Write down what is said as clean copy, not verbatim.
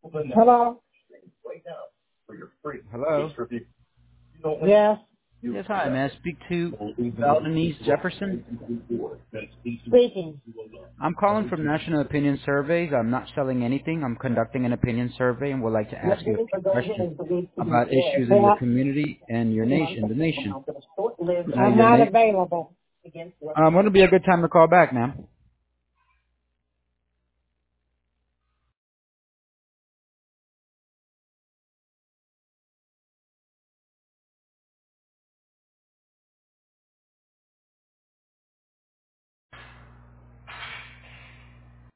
Hello? Hello. Yes, Yes, hi. May I speak to Denise Jefferson? speaking. I'm calling from National Opinion Surveys. I'm not selling anything. I'm conducting an opinion survey and would like to ask you a few questions about issues in your community and your nation, the nation. Now, I'm not available. when would be a good time to call back, ma'am?